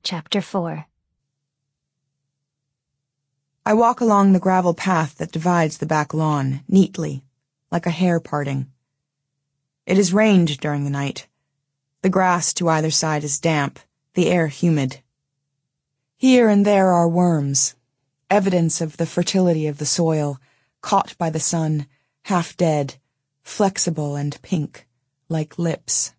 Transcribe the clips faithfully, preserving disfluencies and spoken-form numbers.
Chapter four. I walk along the gravel path that divides the back lawn, neatly, like a hair parting. It has rained during the night. The grass to either side is damp, the air humid. Here and there are worms, evidence of the fertility of the soil, caught by the sun, half dead, flexible and pink, like lips.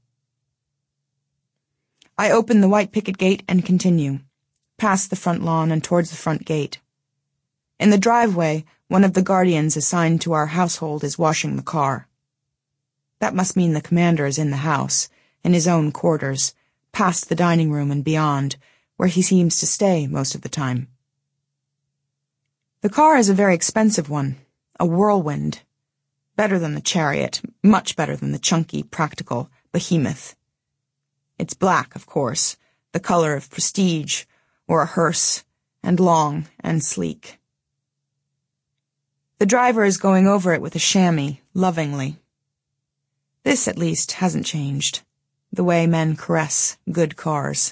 I open the white picket gate and continue, past the front lawn and towards the front gate. In the driveway, one of the guardians assigned to our household is washing the car. That must mean the commander is in the house, in his own quarters, past the dining room and beyond, where he seems to stay most of the time. The car is a very expensive one, a whirlwind. Better than the Chariot, much better than the chunky, practical Behemoth. It's black, of course, the color of prestige, or a hearse, and long and sleek. The driver is going over it with a chamois, lovingly. This, at least, hasn't changed, the way men caress good cars.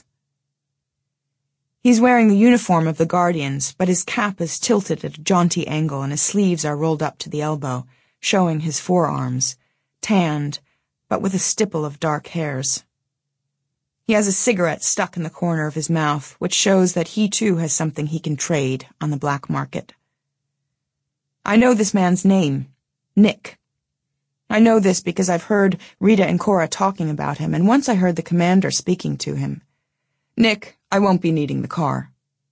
He's wearing the uniform of the Guardians, but his cap is tilted at a jaunty angle and his sleeves are rolled up to the elbow, showing his forearms, tanned, but with a stipple of dark hairs. He has a cigarette stuck in the corner of his mouth, which shows that he too has something he can trade on the black market. I know this man's name, Nick. I know this because I've heard Rita and Cora talking about him, and once I heard the commander speaking to him. Nick, I won't be needing the car.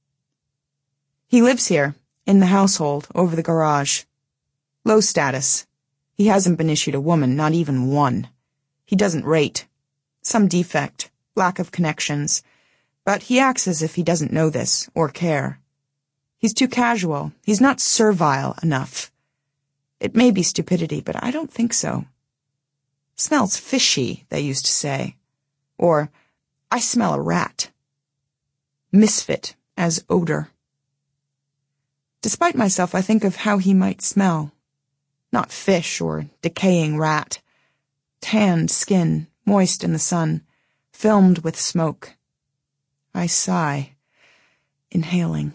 He lives here, in the household, over the garage. Low status. He hasn't been issued a woman, not even one. He doesn't rate. Some defect. Lack of connections, but he acts as if he doesn't know this, or care. He's too casual. He's not servile enough. It may be stupidity, but I don't think so. Smells fishy, they used to say. Or, I smell a rat. Misfit as odor. Despite myself, I think of how he might smell. Not fish or decaying rat. Tanned skin, moist in the sun, filmed with smoke. I sigh, inhaling.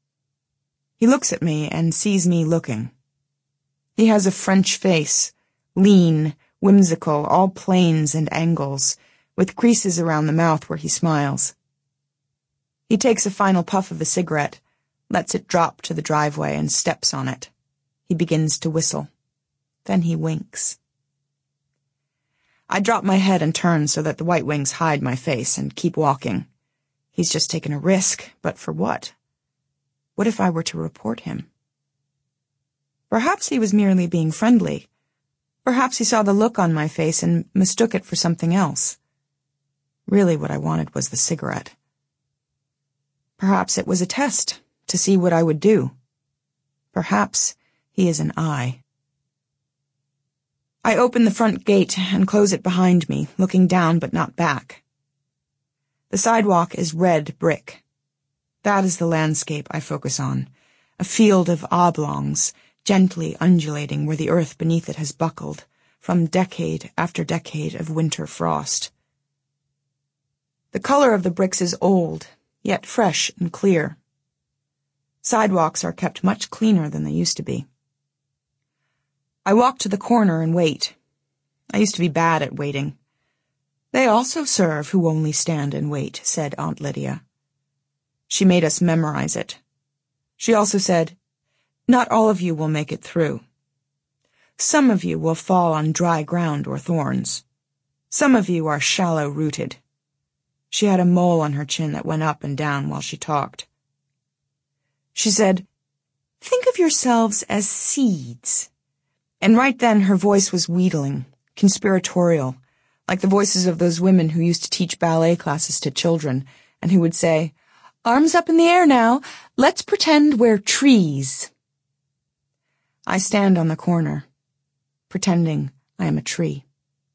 He looks at me and sees me looking. He has a French face, lean, whimsical, all planes and angles, with creases around the mouth where he smiles. He takes a final puff of the cigarette, lets it drop to the driveway and steps on it. He begins to whistle. Then he winks. I drop my head and turn so that the white wings hide my face and keep walking. He's just taken a risk, but for what? What if I were to report him? Perhaps he was merely being friendly. Perhaps he saw the look on my face and mistook it for something else. Really what I wanted was the cigarette. Perhaps it was a test to see what I would do. Perhaps he is an eye. I open the front gate and close it behind me, looking down but not back. The sidewalk is red brick. That is the landscape I focus on, a field of oblongs, gently undulating where the earth beneath it has buckled, from decade after decade of winter frost. The color of the bricks is old, yet fresh and clear. Sidewalks are kept much cleaner than they used to be. I walk to the corner and wait. I used to be bad at waiting. They also serve who only stand and wait, said Aunt Lydia. She made us memorize it. She also said, not all of you will make it through. Some of you will fall on dry ground or thorns. Some of you are shallow-rooted. She had a mole on her chin that went up and down while she talked. She said, think of yourselves as seeds. And right then her voice was wheedling, conspiratorial, like the voices of those women who used to teach ballet classes to children, and who would say, arms up in the air now, let's pretend we're trees. I stand on the corner, pretending I am a tree.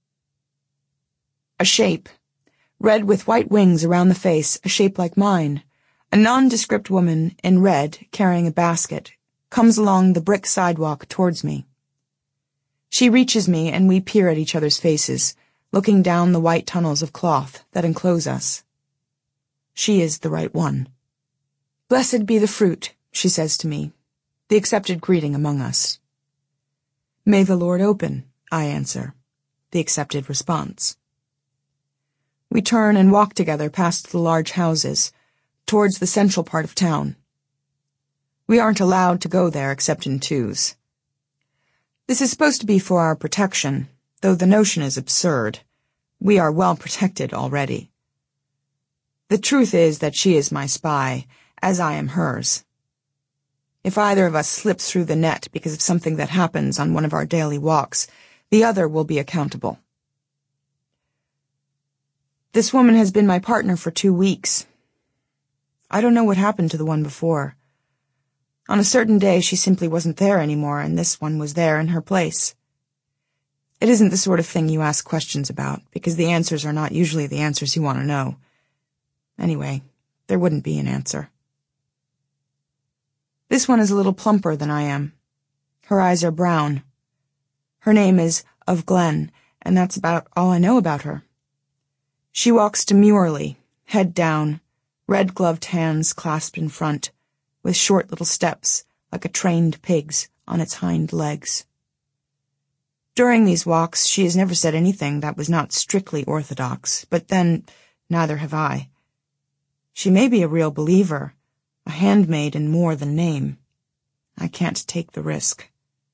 A shape, red with white wings around the face, a shape like mine, a nondescript woman in red carrying a basket, comes along the brick sidewalk towards me. She reaches me and we peer at each other's faces, looking down the white tunnels of cloth that enclose us. She is the right one. Blessed be the fruit, she says to me, the accepted greeting among us. May the Lord open, I answer, the accepted response. We turn and walk together past the large houses, towards the central part of town. We aren't allowed to go there except in twos. This is supposed to be for our protection, though the notion is absurd. We are well protected already. The truth is that she is my spy, as I am hers. If either of us slips through the net because of something that happens on one of our daily walks, the other will be accountable. This woman has been my partner for two weeks. I don't know what happened to the one before. On a certain day, she simply wasn't there anymore, and this one was there in her place. It isn't the sort of thing you ask questions about, because the answers are not usually the answers you want to know. Anyway, there wouldn't be an answer. This one is a little plumper than I am. Her eyes are brown. Her name is Of Glen, and that's about all I know about her. She walks demurely, head down, red-gloved hands clasped in front, with short little steps, like a trained pig's, on its hind legs. During these walks, she has never said anything that was not strictly orthodox, but then, neither have I. She may be a real believer, a handmaid in more than name. I can't take the risk.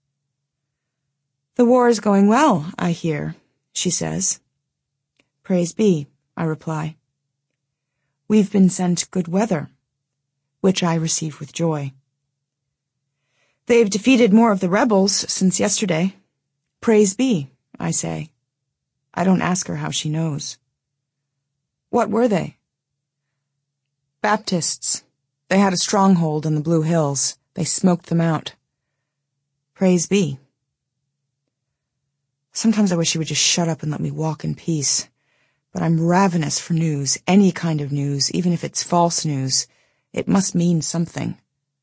The war is going well, I hear, she says. Praise be, I reply. We've been sent good weather, which I receive with joy. They've defeated more of the rebels since yesterday. Praise be, I say. I don't ask her how she knows. What were they? Baptists. They had a stronghold in the Blue Hills. They smoked them out. Praise be. Sometimes I wish she would just shut up and let me walk in peace. But I'm ravenous for news, any kind of news, even if it's false news. It must mean something.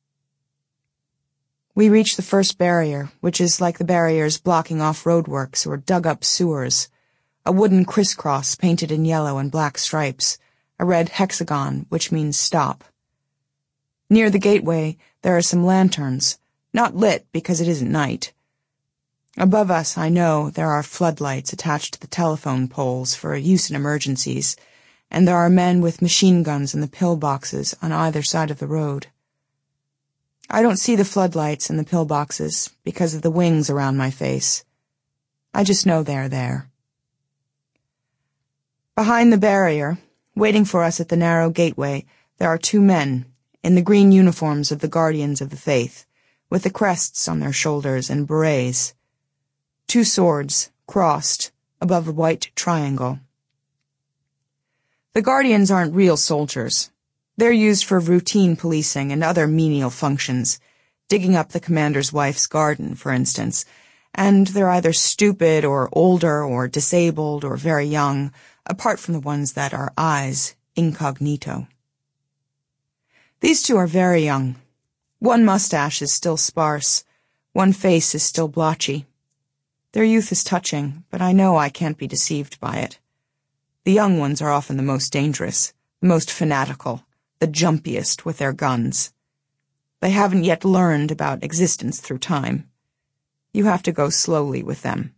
We reach the first barrier, which is like the barriers blocking off roadworks or dug-up sewers. A wooden crisscross painted in yellow and black stripes, a red hexagon, which means stop. Near the gateway, there are some lanterns, not lit because it isn't night. Above us, I know, there are floodlights attached to the telephone poles for use in emergencies, and there are men with machine guns in the pillboxes on either side of the road. I don't see the floodlights and the pillboxes because of the wings around my face. I just know they're there. Behind the barrier, waiting for us at the narrow gateway, there are two men, in the green uniforms of the Guardians of the Faith, with the crests on their shoulders and berets. Two swords, crossed, above a white triangle. The Guardians aren't real soldiers. They're used for routine policing and other menial functions, digging up the commander's wife's garden, for instance, and they're either stupid or older or disabled or very young, apart from the ones that are eyes, incognito. These two are very young. One mustache is still sparse, one face is still blotchy. Their youth is touching, but I know I can't be deceived by it. The young ones are often the most dangerous, the most fanatical, the jumpiest with their guns. They haven't yet learned about existence through time. You have to go slowly with them.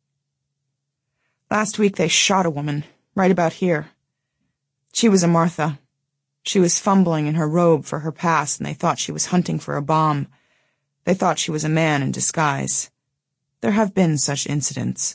Last week they shot a woman, right about here. She was a Martha. She was fumbling in her robe for her pass, and they thought she was hunting for a bomb. They thought she was a man in disguise. There have been such incidents.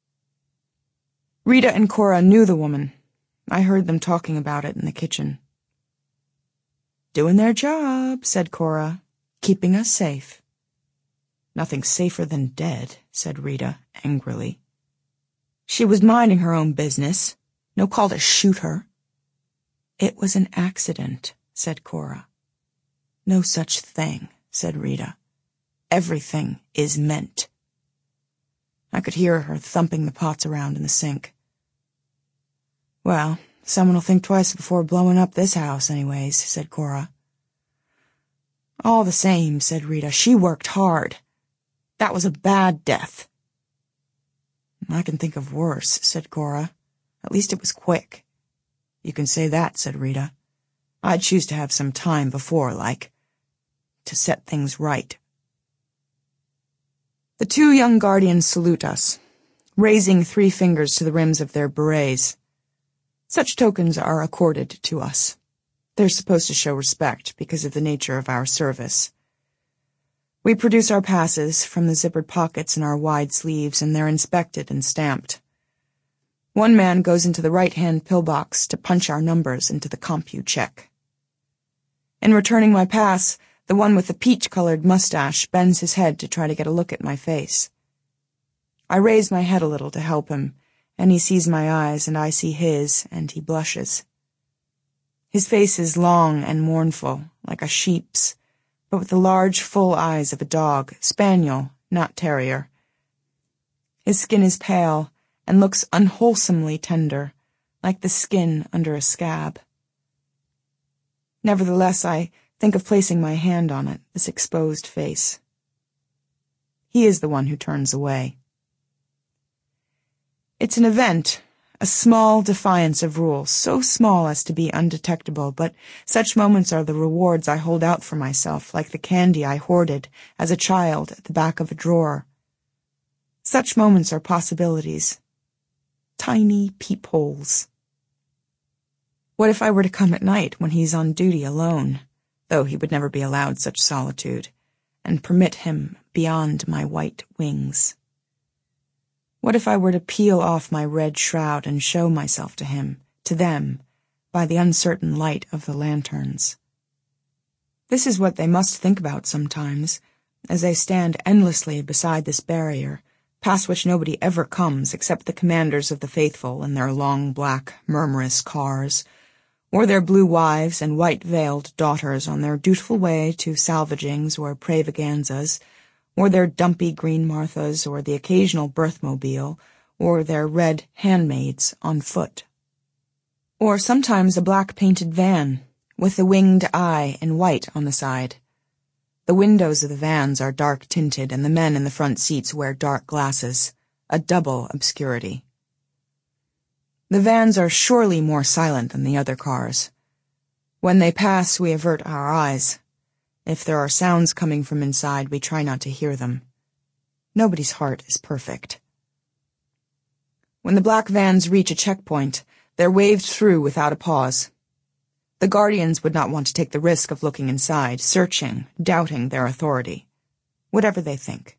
Rita and Cora knew the woman. I heard them talking about it in the kitchen. Doing their job, said Cora, keeping us safe. Nothing safer than dead, said Rita, angrily. She was minding her own business. No call to shoot her. It was an accident, said Cora. No such thing, said Rita. Everything is meant. I could hear her thumping the pots around in the sink. Well, someone will think twice before blowing up this house anyways, said Cora. All the same, said Rita, she worked hard. That was a bad death. I can think of worse, said Cora. At least it was quick. You can say that, said Rita. I'd choose to have some time before, like, to set things right. The two young guardians salute us, raising three fingers to the rims of their berets. Such tokens are accorded to us. They're supposed to show respect because of the nature of our service. We produce our passes from the zippered pockets in our wide sleeves, and they're inspected and stamped. One man goes into the right-hand pillbox to punch our numbers into the compu check. In returning my pass, the one with the peach-colored mustache bends his head to try to get a look at my face. I raise my head a little to help him, and he sees my eyes, and I see his, and he blushes. His face is long and mournful, like a sheep's, but with the large, full eyes of a dog, spaniel, not terrier. His skin is pale and looks unwholesomely tender, like the skin under a scab. Nevertheless, I think of placing my hand on it, this exposed face. He is the one who turns away. It's an event, a small defiance of rules, so small as to be undetectable, but such moments are the rewards I hold out for myself, like the candy I hoarded as a child at the back of a drawer. Such moments are possibilities, tiny peepholes. What if I were to come at night when he's on duty alone, though he would never be allowed such solitude, and permit him beyond my white wings? What if I were to peel off my red shroud and show myself to him, to them, by the uncertain light of the lanterns? This is what they must think about sometimes, as they stand endlessly beside this barrier, past which nobody ever comes except the commanders of the faithful in their long black, murmurous cars, or their blue wives and white-veiled daughters on their dutiful way to salvagings or pravaganzas, or their dumpy green Marthas, or the occasional birthmobile, or their red handmaids on foot. Or sometimes a black-painted van, with a winged eye in white on the side. The windows of the vans are dark-tinted, and the men in the front seats wear dark glasses, a double obscurity. The vans are surely more silent than the other cars. When they pass, we avert our eyes. If there are sounds coming from inside, we try not to hear them. Nobody's heart is perfect. When the black vans reach a checkpoint, they're waved through without a pause. The guardians would not want to take the risk of looking inside, searching, doubting their authority, whatever they think.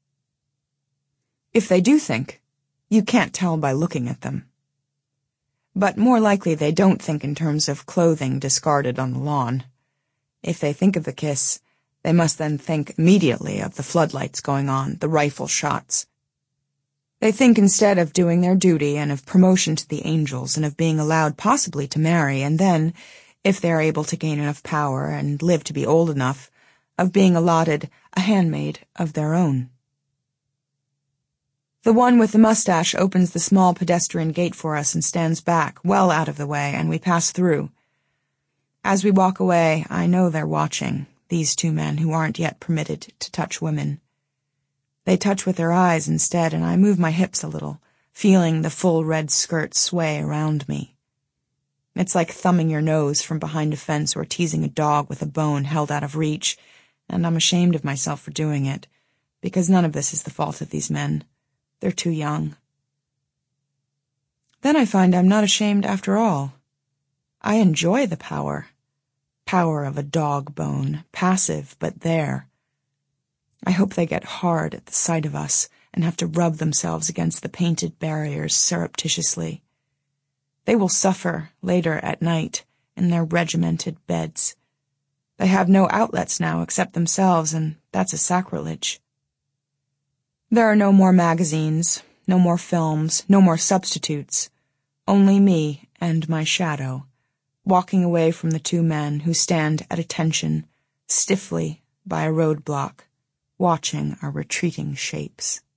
If they do think, you can't tell by looking at them. But more likely they don't think in terms of clothing discarded on the lawn. If they think of the kiss, they must then think immediately of the floodlights going on, the rifle shots. They think instead of doing their duty and of promotion to the angels and of being allowed possibly to marry, and then, if they are able to gain enough power and live to be old enough, of being allotted a handmaid of their own. The one with the mustache opens the small pedestrian gate for us and stands back, well out of the way, and we pass through. As we walk away, I know they're watching, these two men who aren't yet permitted to touch women. They touch with their eyes instead, and I move my hips a little, feeling the full red skirt sway around me. It's like thumbing your nose from behind a fence or teasing a dog with a bone held out of reach, and I'm ashamed of myself for doing it, because none of this is the fault of these men. They're too young. Then I find I'm not ashamed after all. I enjoy the power. Power of a dog bone, passive but there. I hope they get hard at the sight of us and have to rub themselves against the painted barriers surreptitiously. They will suffer later at night in their regimented beds. They have no outlets now except themselves, and that's a sacrilege. There are no more magazines, no more films, no more substitutes. Only me and my shadow, walking away from the two men who stand at attention, stiffly by a roadblock, watching our retreating shapes.